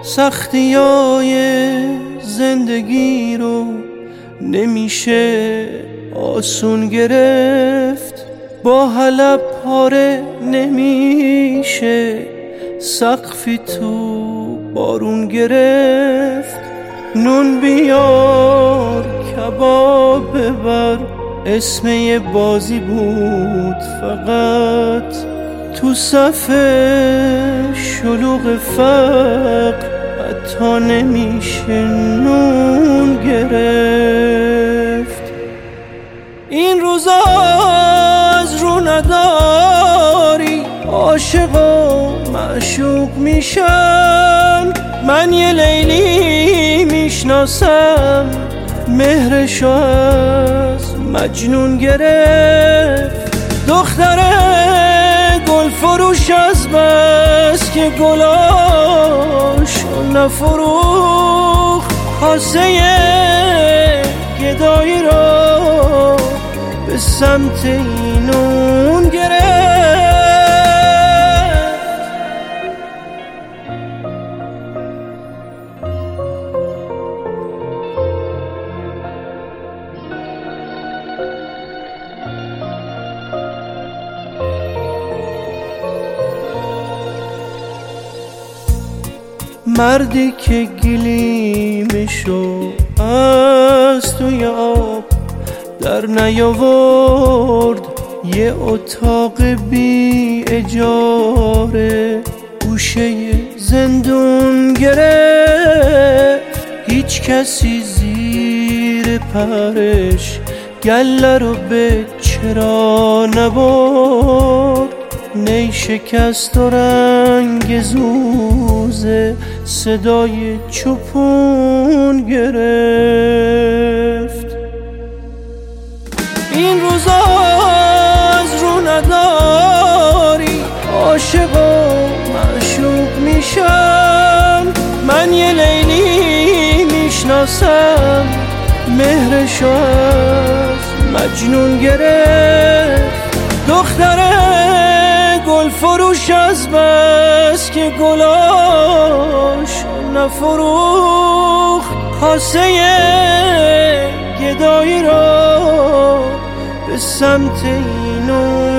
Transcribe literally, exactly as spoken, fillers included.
سختیای زندگی رو نمیشه آسون گرفت، با حلب پاره نمیشه سقفی تو بارون گرفت. نون بیار کباب ببر اسم یه بازی بود فقط، تو صف شلوغ فقر حتی نمیشه نون گرفت. این روزا از رو نداری عاشق و معشوق میشن، من یه لیلی میشناسم مهرشو از مجنون گرفت. دختره گل فروش از بس که گلاشو نفروخت، کاسه گدایی رو به سمت اینون گرفت. مردی که گلیمشو از توی آب در نیاورد، یه اتاق بی اجاره گوشه زندون گرفت. هیچ کسی زیر پرش گله رو به چرا نبرد، نی شکست و رنگ زوزه صدای چوپون گرفت. این روزا از رو نداری عاشق و معشوق میشن، من یه لیلی میشناسم مهرشو از مجنون گرفت. دختره گل فروش از بس که گلاش نفروخت، کاسه گدایی رو به سمت اینو